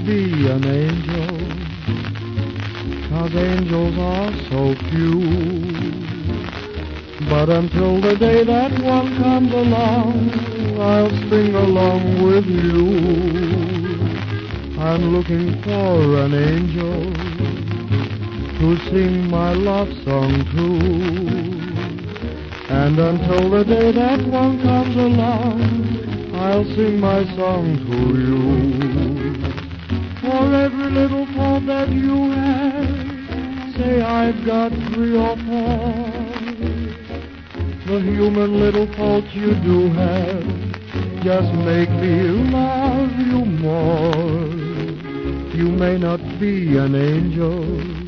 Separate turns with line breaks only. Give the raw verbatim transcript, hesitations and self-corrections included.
be an angel, 'cause angels are so few. But until the day that one comes along, I'll sing along with you. I'm looking for an angel to sing my love song to. And until the day that one comes along, I'll sing my song to you. For every little fault that you have, say I've got three or four. The human little faults you do have just make me love you more. You may not be an angel,